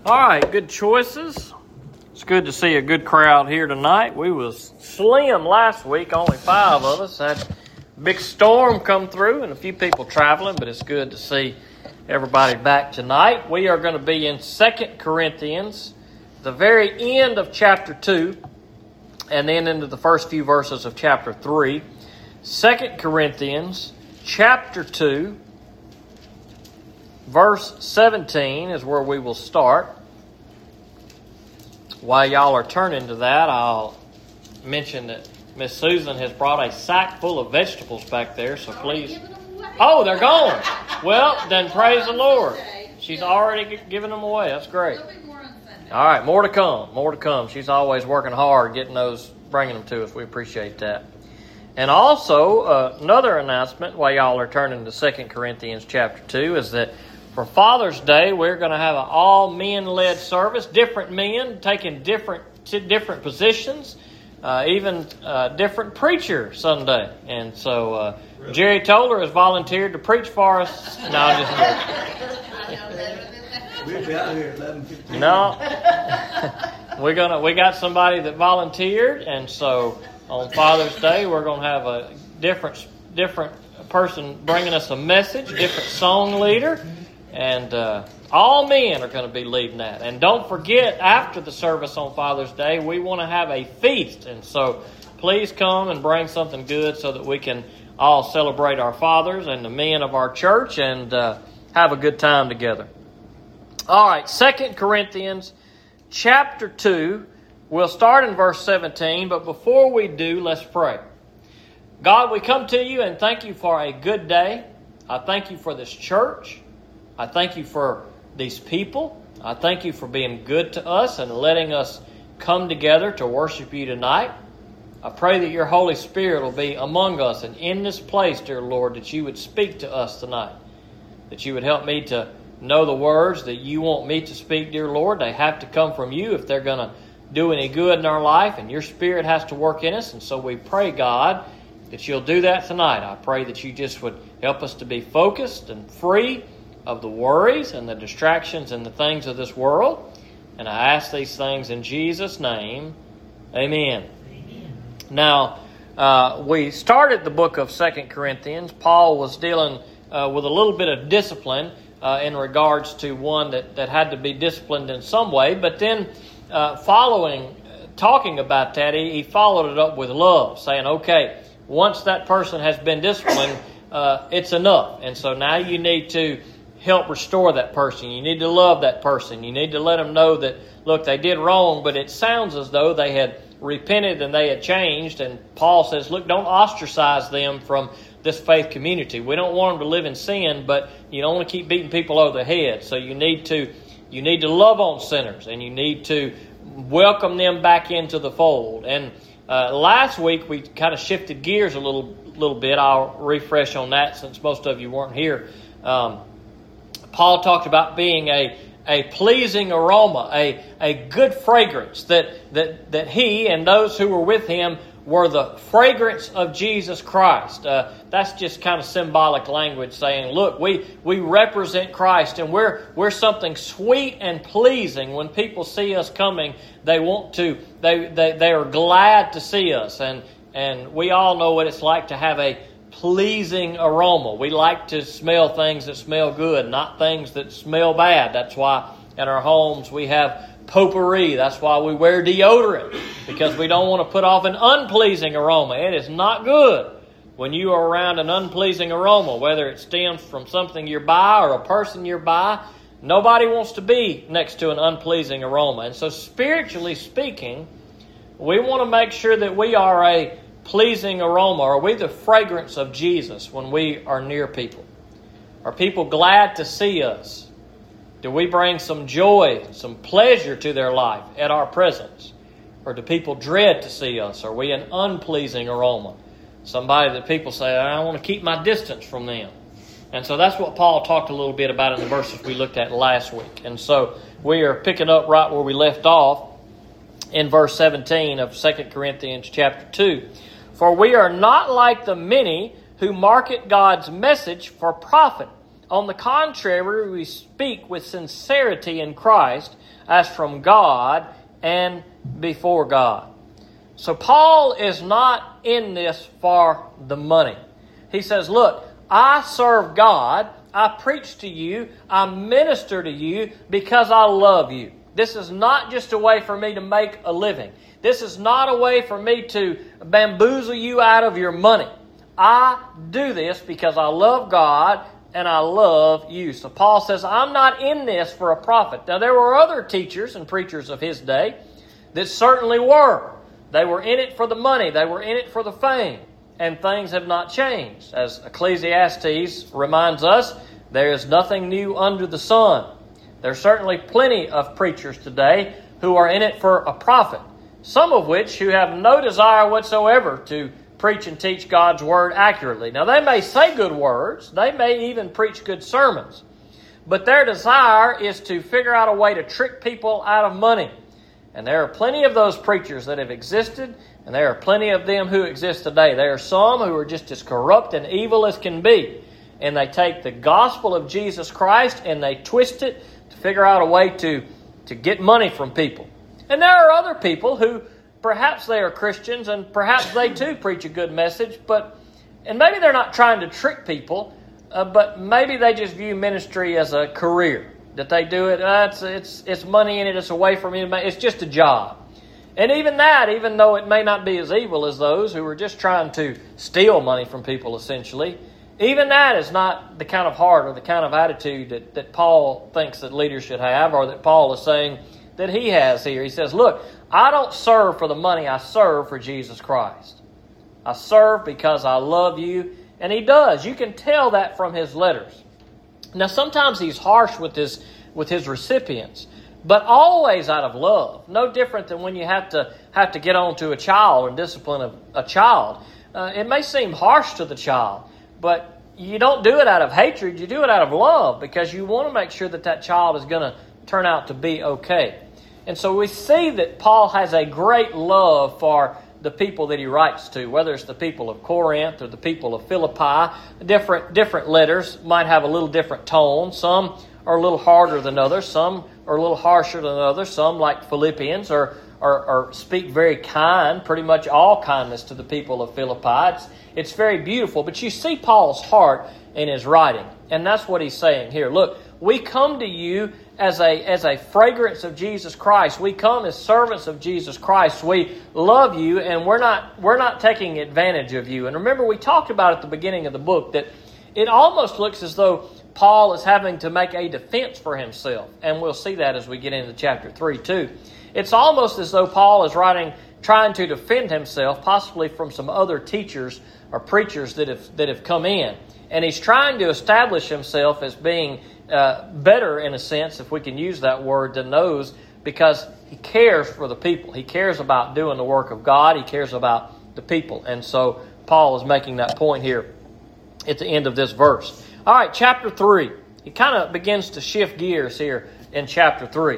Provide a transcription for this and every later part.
All right, good choices. It's good to see a good crowd here tonight. We was slim last week, only 5 of us. Had a big storm come through and a few people traveling, but it's good to see everybody back tonight. We are going to be in 2 Corinthians, the very end of chapter 2, and then into the first few verses of chapter 3. 2 Corinthians chapter 2, verse 17 is where we will start. While y'all are turning to that, I'll mention that Miss Susan has brought a sack full of vegetables back there, so please... Oh, they're gone! Well, then praise the Lord. She's already given them away. That's great. All right, more to come. More to come. She's always working hard getting those, bringing them to us. We appreciate that. And also, another announcement while y'all are turning to 2 Corinthians chapter 2 is that for Father's Day, we're going to have an all-men-led service, different men taking different positions, even different preacher Sunday. And so Jerry Toller has volunteered to preach for us. No, I'm just kidding. We'll be out here at 11:15. No, we got somebody that volunteered, and so on Father's Day we're going to have a different person bringing us a message, different song leader. And all men are going to be leading that. And don't forget, after the service on Father's Day, we want to have a feast. And so please come and bring something good so that we can all celebrate our fathers and the men of our church and have a good time together. All right, 2 Corinthians chapter 2. We'll start in verse 17, but before we do, let's pray. God, we come to you and thank you for a good day. I thank you for this church. I thank you for these people. I thank you for being good to us and letting us come together to worship you tonight. I pray that your Holy Spirit will be among us and in this place, dear Lord, that you would speak to us tonight, that you would help me to know the words that you want me to speak, dear Lord. They have to come from you if they're going to do any good in our life, and your Spirit has to work in us. And so we pray, God, that you'll do that tonight. I pray that you just would help us to be focused and free of the worries and the distractions and the things of this world. And I ask these things in Jesus' name. Amen. Amen. Now, we started the book of 2 Corinthians. Paul was dealing with a little bit of discipline in regards to one that had to be disciplined in some way. But then talking about that, he followed it up with love, saying, okay, once that person has been disciplined, it's enough. And so now you need to help restore that person. You need to love that person. You need to let them know that, look, they did wrong, but it sounds as though they had repented and they had changed. And Paul says, look, don't ostracize them from this faith community. We don't want them to live in sin, but you don't want to keep beating people over the head. So you need to love on sinners, and you need to welcome them back into the fold. And last week we kind of shifted gears a little bit. I'll refresh on that since most of you weren't here. Paul talked about being a pleasing aroma, a good fragrance, that he and those who were with him were the fragrance of Jesus Christ. That's just kind of symbolic language saying, look, we represent Christ, and we're something sweet and pleasing. When people see us coming, they are glad to see us. And we all know what it's like to have a pleasing aroma. We like to smell things that smell good, not things that smell bad. That's why in our homes we have potpourri. That's why we wear deodorant, because we don't want to put off an unpleasing aroma. It is not good when you are around an unpleasing aroma, whether it stems from something you're by or a person you're by. Nobody wants to be next to an unpleasing aroma. And so spiritually speaking, we want to make sure that we are a pleasing aroma. Are we the fragrance of Jesus when we are near people? Are people glad to see us? Do we bring some joy, some pleasure to their life at our presence? Or do people dread to see us? Are we an unpleasing aroma? Somebody that people say, I want to keep my distance from them. And so that's what Paul talked a little bit about in the verses we looked at last week. And so we are picking up right where we left off in verse 17 of 2 Corinthians chapter 2. For we are not like the many who market God's message for profit. On the contrary, we speak with sincerity in Christ, as from God and before God. So Paul is not in this for the money. He says, look, I serve God, I preach to you, I minister to you because I love you. This is not just a way for me to make a living. This is not a way for me to bamboozle you out of your money. I do this because I love God and I love you. So Paul says, I'm not in this for a profit. Now there were other teachers and preachers of his day that certainly were. They were in it for the money. They were in it for the fame. And things have not changed. As Ecclesiastes reminds us, there is nothing new under the sun. There are certainly plenty of preachers today who are in it for a profit. Some of which who have no desire whatsoever to preach and teach God's Word accurately. Now, they may say good words. They may even preach good sermons. But their desire is to figure out a way to trick people out of money. And there are plenty of those preachers that have existed, and there are plenty of them who exist today. There are some who are just as corrupt and evil as can be. And they take the gospel of Jesus Christ and they twist it to figure out a way to get money from people. And there are other people who perhaps they are Christians and perhaps they too preach a good message, and maybe they're not trying to trick people, but maybe they just view ministry as a career. That they do it, it's money in it, it's a way for me to make, it's just a job. And even that, even though it may not be as evil as those who are just trying to steal money from people essentially, even that is not the kind of heart or the kind of attitude that Paul thinks that leaders should have, or that Paul is saying that he has here. He says, look, I don't serve for the money, I serve for Jesus Christ. I serve because I love you, and he does. You can tell that from his letters. Now, sometimes he's harsh with his recipients, but always out of love. No different than when you have to get on to a child and discipline a child. It may seem harsh to the child, but you don't do it out of hatred. You do it out of love because you want to make sure that child is going to turn out to be okay. And so we see that Paul has a great love for the people that he writes to, whether it's the people of Corinth or the people of Philippi. Different letters might have a little different tone. Some are a little harder than others. Some are a little harsher than others. Some, like Philippians, are speak very kind, pretty much all kindness to the people of Philippi. It's very beautiful. But you see Paul's heart in his writing. And that's what he's saying here. Look, we come to you as a fragrance of Jesus Christ. We come as servants of Jesus Christ. We love you, and we're not taking advantage of you. And remember, we talked about at the beginning of the book that it almost looks as though Paul is having to make a defense for himself. And we'll see that as we get into chapter 3 too. It's almost as though Paul is trying to defend himself, possibly from some other teachers or preachers that have come in. And he's trying to establish himself as being better, in a sense, if we can use that word, than those, because he cares for the people. He cares about doing the work of God. He cares about the people. And so Paul is making that point here at the end of this verse. All right, chapter 3. He kind of begins to shift gears here in chapter 3.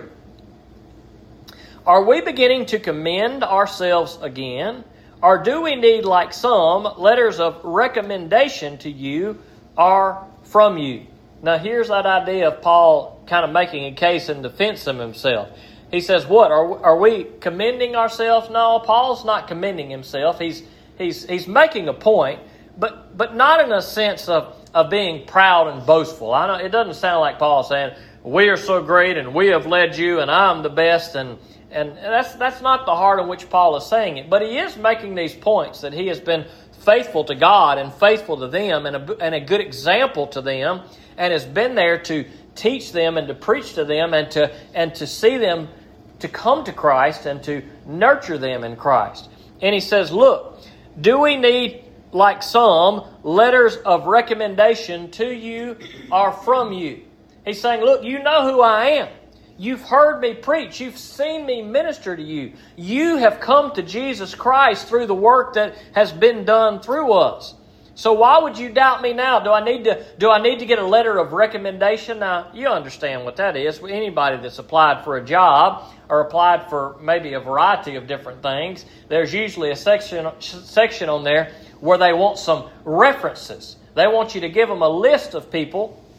Are we beginning to commend ourselves again? Or do we need, like some, letters of recommendation to you or from you? Now, here's that idea of Paul kind of making a case in defense of himself. He says, what? Are we commending ourselves? No, Paul's not commending himself. He's making a point, but not in a sense of being proud and boastful. I know it doesn't sound like Paul saying, we are so great and we have led you and I'm the best, and that's not the heart in which Paul is saying it. But he is making these points that he has been faithful to God and faithful to them and a good example to them, and has been there to teach them and to preach to them and to see them to come to Christ and to nurture them in Christ. And he says, look, do we need, like some, letters of recommendation to you or from you? He's saying, look, you know who I am. You've heard me preach. You've seen me minister to you. You have come to Jesus Christ through the work that has been done through us. So why would you doubt me now? Do I need to get a letter of recommendation? Now, you understand what that is. Anybody that's applied for a job or applied for maybe a variety of different things, there's usually a section on there where they want some references. They want you to give them a list of people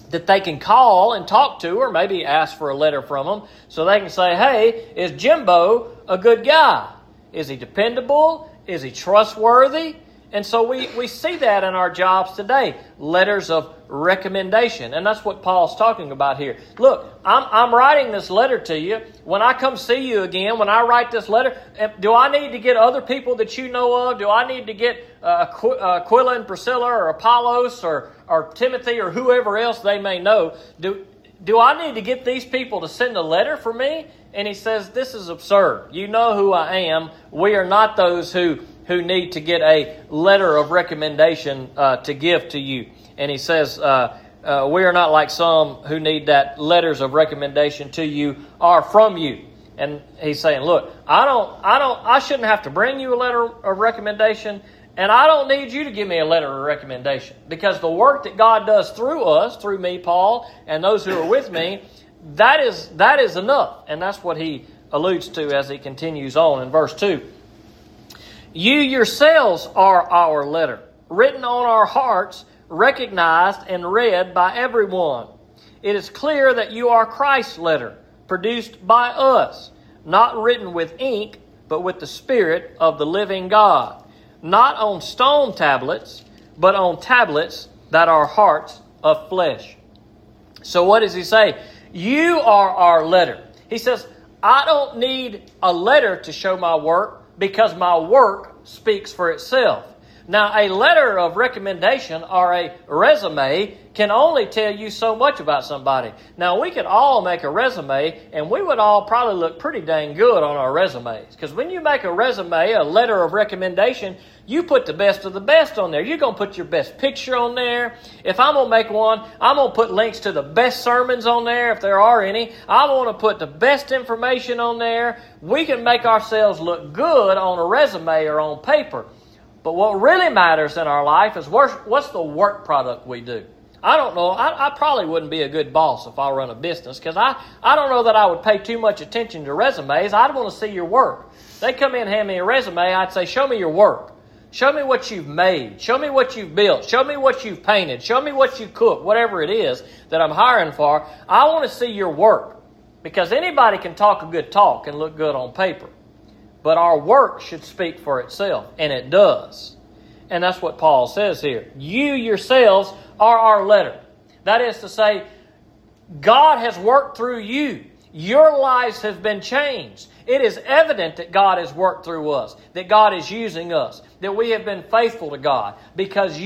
that they can call and talk to, or maybe ask for a letter from them, so they can say, hey, is Jimbo a good guy? Is he dependable? Is he trustworthy? And so we see that in our jobs today, letters of recommendation. And that's what Paul's talking about here. Look, I'm writing this letter to you. When I come see you again, when I write this letter, do I need to get other people that you know of? Do I need to get Aquila and Priscilla or Apollos or Timothy or whoever else they may know? Do I need to get these people to send a letter for me? And he says, this is absurd. You know who I am. We are not those who need to get a letter of recommendation to give to you. And he says, we are not like some who need that letters of recommendation to you or from you. And he's saying, look, I shouldn't have to bring you a letter of recommendation, and I don't need you to give me a letter of recommendation, because the work that God does through us, through me, Paul, and those who are with me, that is enough. And that's what he alludes to as he continues on in verse 2. You yourselves are our letter, written on our hearts, recognized and read by everyone. It is clear that you are Christ's letter, produced by us, not written with ink, but with the Spirit of the living God, not on stone tablets, but on tablets that are hearts of flesh. So what does he say? You are our letter. He says, I don't need a letter to show my work, because my work speaks for itself. Now, a letter of recommendation or a resume can only tell you so much about somebody. Now, we could all make a resume, and we would all probably look pretty dang good on our resumes. Because when you make a resume, a letter of recommendation, you put the best of the best on there. You're going to put your best picture on there. If I'm going to make one, I'm going to put links to the best sermons on there, if there are any. I want to put the best information on there. We can make ourselves look good on a resume or on paper. But what really matters in our life is what's the work product we do. I don't know. I probably wouldn't be a good boss if I run a business, because I don't know that I would pay too much attention to resumes. I'd want to see your work. They come in and hand me a resume, I'd say, show me your work. Show me what you've made. Show me what you've built. Show me what you've painted. Show me what you cook, whatever it is that I'm hiring for. I want to see your work, because anybody can talk a good talk and look good on paper. But our work should speak for itself, and it does. And that's what Paul says here. You yourselves are our letter. That is to say, God has worked through you. Your lives have been changed. It is evident that God has worked through us, that God is using us, that we have been faithful to God because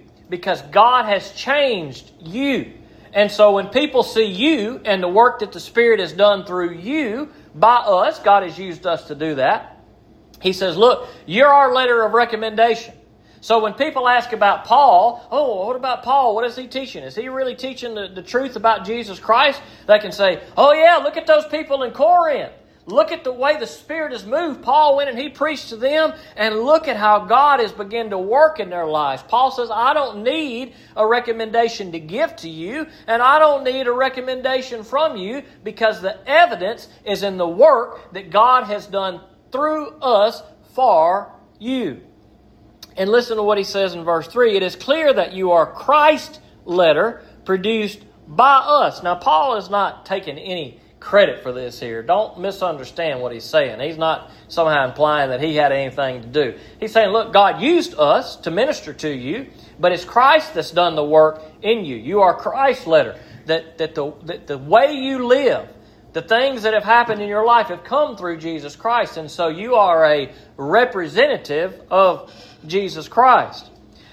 God has changed you. And so when people see you and the work that the Spirit has done through you by us, God has used us to do that. He says, look, you're our letter of recommendation. So when people ask about Paul, oh, what about Paul? What is he teaching? Is he really teaching the truth about Jesus Christ? They can say, oh yeah, look at those people in Corinth. Look at the way the Spirit has moved. Paul went and he preached to them, and look at how God has begun to work in their lives. Paul says, I don't need a recommendation to give to you, and I don't need a recommendation from you, because the evidence is in the work that God has done through us for you. And listen to what he says in verse 3. It is clear that you are Christ's letter, produced by us. Now, Paul is not taking any credit for this here. Don't misunderstand what he's saying. He's not somehow implying that he had anything to do. He's saying, look, God used us to minister to you, but it's Christ that's done the work in you. You are Christ's letter. That the way you live, the things that have happened in your life have come through Jesus Christ. And so you are a representative of Jesus Christ.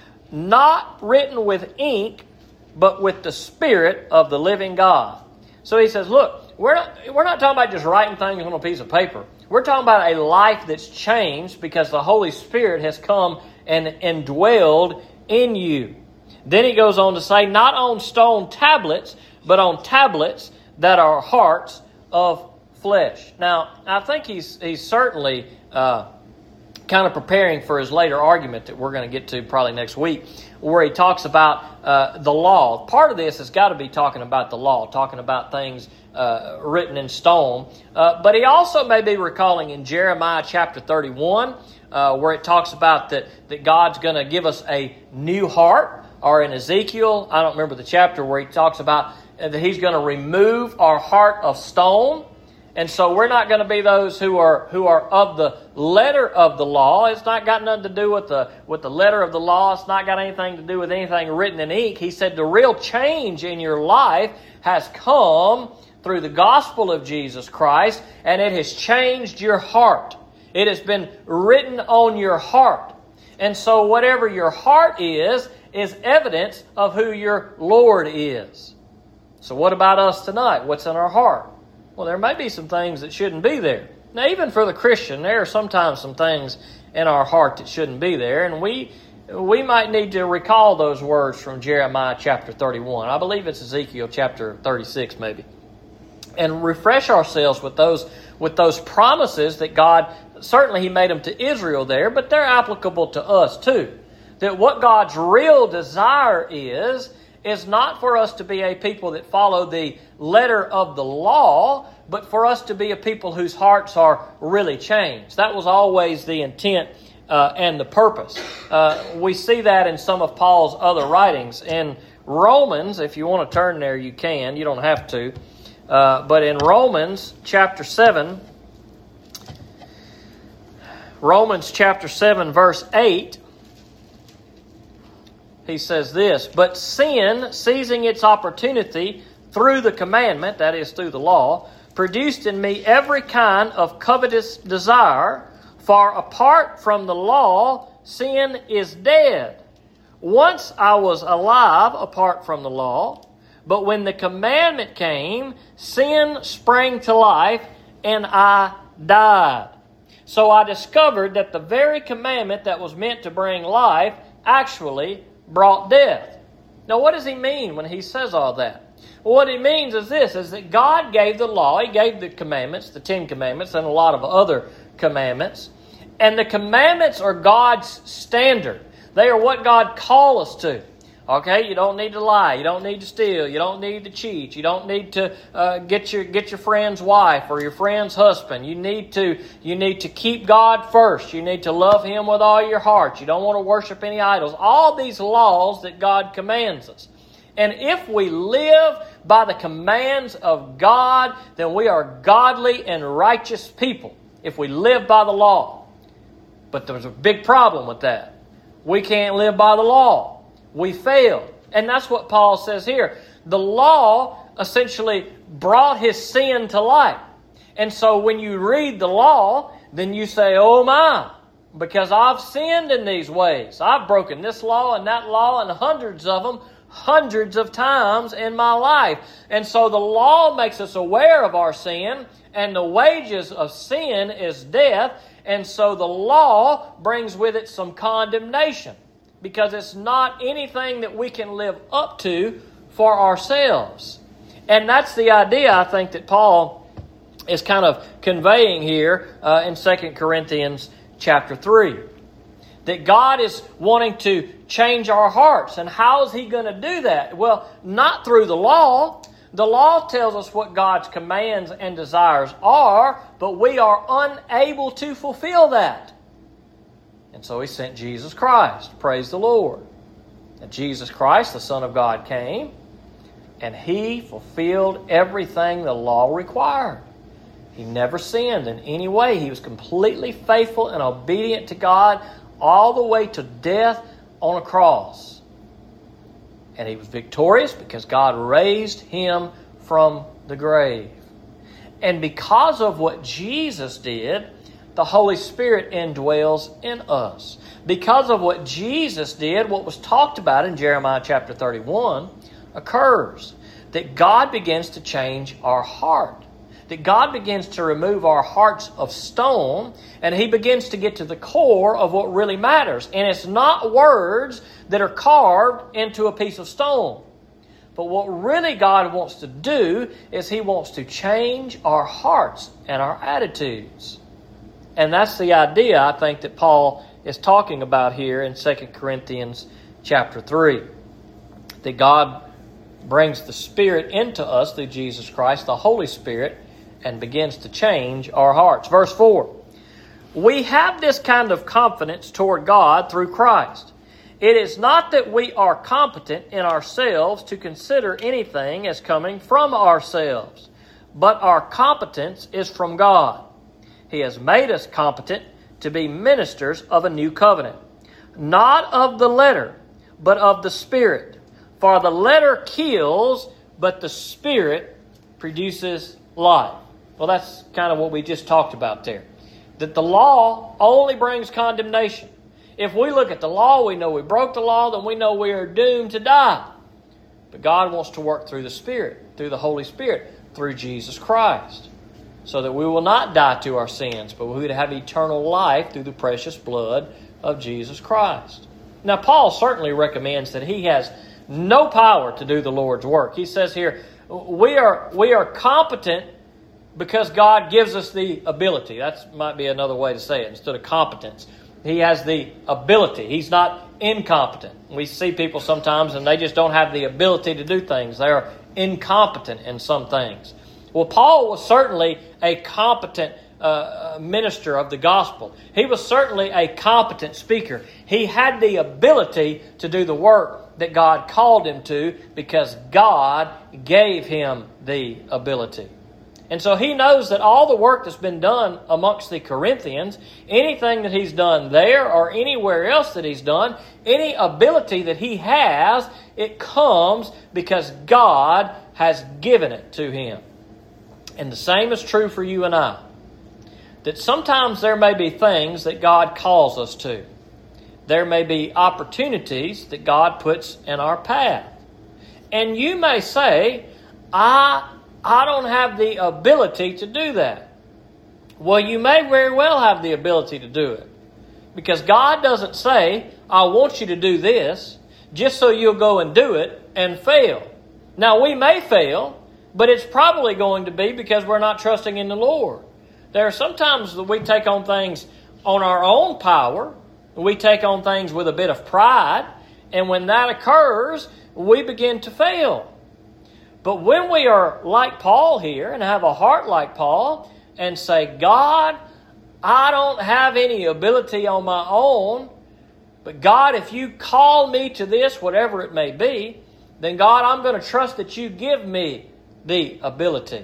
Not written with ink, but with the Spirit of the living God. So he says, look, we're not talking about just writing things on a piece of paper. We're talking about a life that's changed because the Holy Spirit has come and indwelled in you. Then he goes on to say, not on stone tablets, but on tablets that are hearts of flesh. Now, I think he's certainly kind of preparing for his later argument that we're going to get to probably next week, where he talks about the law. Part of this has got to be talking about the law, talking about things written in stone. But he also may be recalling in Jeremiah chapter 31, where it talks about that God's going to give us a new heart, or in Ezekiel, I don't remember the chapter, where he talks about that he's going to remove our heart of stone. And so we're not going to be those who are of the letter of the law. It's not got nothing to do with the letter of the law. It's not got anything to do with anything written in ink. He said the real change in your life has come through the gospel of Jesus Christ, and it has changed your heart. It has been written on your heart. And so whatever your heart is evidence of who your Lord is. So what about us tonight? What's in our heart? Well, there may be some things that shouldn't be there. Now, even for the Christian, there are sometimes some things in our heart that shouldn't be there, and we might need to recall those words from Jeremiah chapter 31. I believe it's Ezekiel chapter 36 maybe. And refresh ourselves with those promises that God, certainly He made them to Israel there, but they're applicable to us too. That what God's real desire is not for us to be a people that follow the letter of the law, but for us to be a people whose hearts are really changed. That was always the intent and the purpose. We see that in some of Paul's other writings. In Romans, if you want to turn there, you can. You don't have to. But in Romans chapter 7, verse 8, he says this, "But sin, seizing its opportunity through the commandment," that is, through the law, "produced in me every kind of covetous desire. For apart from the law, sin is dead. Once I was alive apart from the law, but when the commandment came, sin sprang to life, and I died. So I discovered that the very commandment that was meant to bring life actually brought death." Now, what does he mean when he says all that? Well, what he means is this, is that God gave the law. He gave the commandments, the 10 commandments, and a lot of other commandments. And the commandments are God's standard. They are what God called us to. Okay, you don't need to lie. You don't need to steal. You don't need to cheat. You don't need to get your friend's wife or your friend's husband. You need to keep God first. You need to love Him with all your heart. You don't want to worship any idols. All these laws that God commands us. And if we live by the commands of God, then we are godly and righteous people. If we live by the law. But there's a big problem with that. We can't live by the law. We fail. And that's what Paul says here. The law essentially brought his sin to light. And so when you read the law, then you say, "Oh my, because I've sinned in these ways. I've broken this law and that law and hundreds of them, hundreds of times in my life." And so the law makes us aware of our sin, and the wages of sin is death. And so the law brings with it some condemnation, because it's not anything that we can live up to for ourselves. And that's the idea, I think, that Paul is kind of conveying here in 2 Corinthians chapter 3. That God is wanting to change our hearts. And how is He going to do that? Well, not through the law. The law tells us what God's commands and desires are, but we are unable to fulfill that. And so He sent Jesus Christ. Praise the Lord. And Jesus Christ, the Son of God, came, and He fulfilled everything the law required. He never sinned in any way. He was completely faithful and obedient to God all the way to death on a cross. And He was victorious because God raised Him from the grave. And because of what Jesus did, the Holy Spirit indwells in us. Because of what Jesus did, what was talked about in Jeremiah chapter 31 occurs. That God begins to change our heart. That God begins to remove our hearts of stone, and He begins to get to the core of what really matters. And it's not words that are carved into a piece of stone. But what really God wants to do is He wants to change our hearts and our attitudes. And that's the idea, I think, that Paul is talking about here in 2 Corinthians chapter 3. That God brings the Spirit into us through Jesus Christ, the Holy Spirit, and begins to change our hearts. Verse 4, we have this kind of confidence toward God through Christ. It is not that we are competent in ourselves to consider anything as coming from ourselves, but our competence is from God. He has made us competent to be ministers of a new covenant, not of the letter, but of the Spirit. For the letter kills, but the Spirit produces life. Well, that's kind of what we just talked about there. That the law only brings condemnation. If we look at the law, we know we broke the law, then we know we are doomed to die. But God wants to work through the Spirit, through the Holy Spirit, through Jesus Christ, so that we will not die to our sins, but we would have eternal life through the precious blood of Jesus Christ. Now, Paul certainly recommends that he has no power to do the Lord's work. He says here, we are competent because God gives us the ability. That might be another way to say it instead of competence. He has the ability. He's not incompetent. We see people sometimes and they just don't have the ability to do things. They are incompetent in some things. Well, Paul was certainly a competent minister of the gospel. He was certainly a competent speaker. He had the ability to do the work that God called him to because God gave him the ability. And so he knows that all the work that's been done amongst the Corinthians, anything that he's done there or anywhere else that he's done, any ability that he has, it comes because God has given it to him. And the same is true for you and I. That sometimes there may be things that God calls us to. There may be opportunities that God puts in our path. And you may say, I don't have the ability to do that. Well, you may very well have the ability to do it. Because God doesn't say, I want you to do this, just so you'll go and do it and fail. Now, we may fail, but it's probably going to be because we're not trusting in the Lord. There are sometimes that we take on things on our own power. We take on things with a bit of pride. And when that occurs, we begin to fail. But when we are like Paul here and have a heart like Paul and say, God, I don't have any ability on my own, but God, if you call me to this, whatever it may be, then God, I'm going to trust that you give me the ability.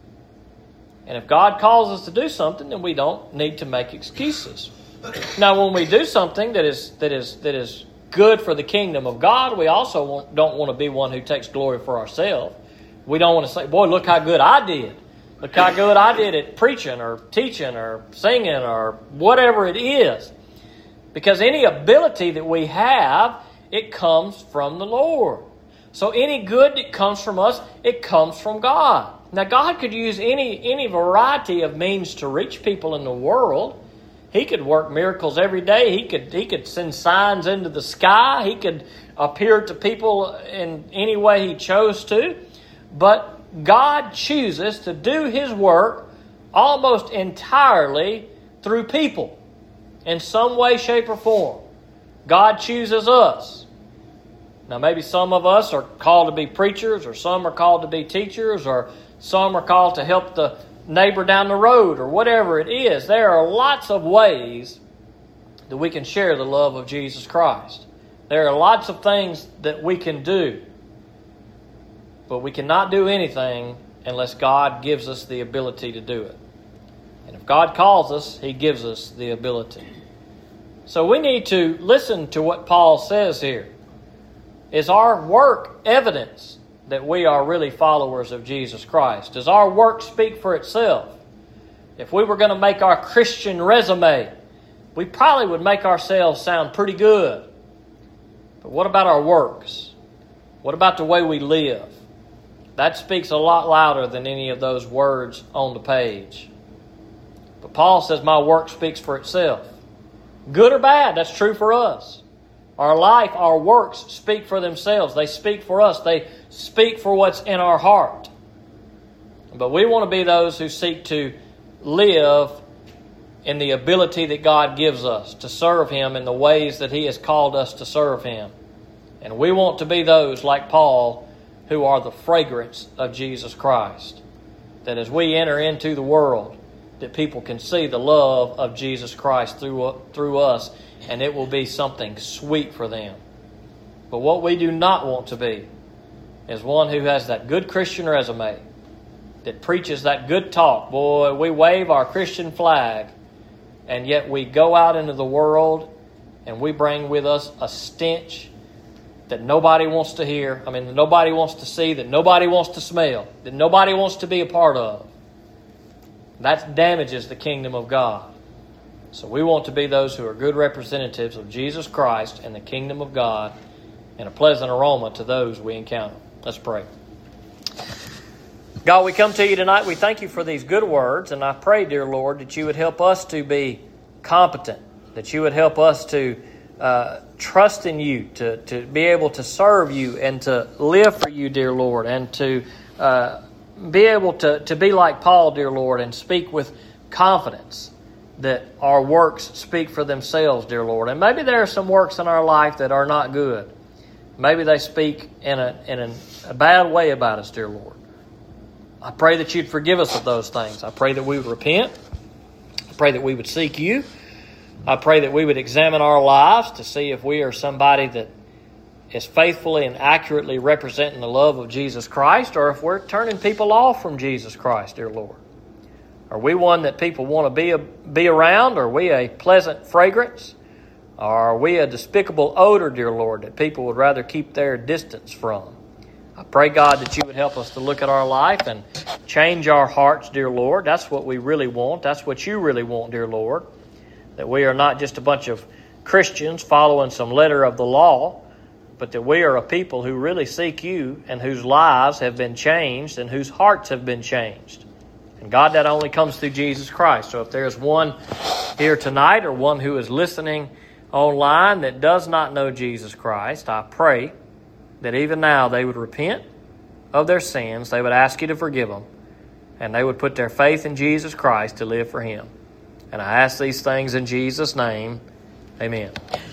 And if God calls us to do something, then we don't need to make excuses. Now, when we do something that is good for the kingdom of God, we also don't want to be one who takes glory for ourselves. We don't want to say, boy, look how good I did. Look how good I did at preaching or teaching or singing or whatever it is. Because any ability that we have, it comes from the Lord. So any good that comes from us, it comes from God. Now, God could use any variety of means to reach people in the world. He could work miracles every day. He could send signs into the sky. He could appear to people in any way He chose to. But God chooses to do His work almost entirely through people in some way, shape, or form. God chooses us. Now, maybe some of us are called to be preachers, or some are called to be teachers, or some are called to help the neighbor down the road, or whatever it is. There are lots of ways that we can share the love of Jesus Christ. There are lots of things that we can do. But we cannot do anything unless God gives us the ability to do it. And if God calls us, He gives us the ability. So we need to listen to what Paul says here. Is our work evidence that we are really followers of Jesus Christ? Does our work speak for itself? If we were going to make our Christian resume, we probably would make ourselves sound pretty good. But what about our works? What about the way we live? That speaks a lot louder than any of those words on the page. But Paul says, my work speaks for itself. Good or bad, that's true for us. Our life, our works speak for themselves. They speak for us. They speak for what's in our heart. But we want to be those who seek to live in the ability that God gives us to serve Him in the ways that He has called us to serve Him. And we want to be those like Paul who are the fragrance of Jesus Christ. That as we enter into the world, that people can see the love of Jesus Christ through us, and it will be something sweet for them. But what we do not want to be is one who has that good Christian resume, that preaches that good talk. Boy, we wave our Christian flag, and yet we go out into the world and we bring with us a stench that nobody wants to hear, that nobody wants to see, that nobody wants to smell, that nobody wants to be a part of. That damages the kingdom of God. So we want to be those who are good representatives of Jesus Christ and the kingdom of God, and a pleasant aroma to those we encounter. Let's pray. God, we come to you tonight. We thank you for these good words, and I pray, dear Lord, that you would help us to be competent, that you would help us to trust in you, to be able to serve you and to live for you, dear Lord, and to be able to be like Paul, dear Lord, and speak with confidence that our works speak for themselves, dear Lord. And maybe there are some works in our life that are not good. Maybe they speak in a bad way about us, dear Lord. I pray that you'd forgive us of those things. I pray that we would repent. I pray that we would seek you. I pray that we would examine our lives to see if we are somebody that is faithfully and accurately representing the love of Jesus Christ, or if we're turning people off from Jesus Christ, dear Lord. Are we one that people want to be around? Are we a pleasant fragrance? Or are we a despicable odor, dear Lord, that people would rather keep their distance from? I pray, God, that you would help us to look at our life and change our hearts, dear Lord. That's what we really want. That's what you really want, dear Lord. That we are not just a bunch of Christians following some letter of the law, but that we are a people who really seek you and whose lives have been changed and whose hearts have been changed. And God, that only comes through Jesus Christ. So if there's one here tonight or one who is listening online that does not know Jesus Christ, I pray that even now they would repent of their sins, they would ask you to forgive them, and they would put their faith in Jesus Christ to live for Him. And I ask these things in Jesus' name. Amen.